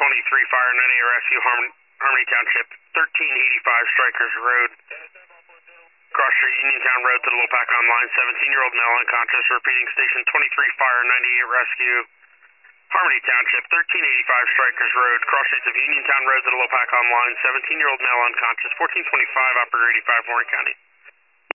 Fire 98 Rescue, Harmony Township, 1385 Strikers Road. Cross Street, Uniontown Road to the Lopakon line, 17-year-old male unconscious, repeating station 23 Fire 98 Rescue. Harmony Township, 1385 Strikers Road, cross streets of Uniontown Road to the Lopakon line, 17-year-old male unconscious, 1425 Operator 85, Warren County.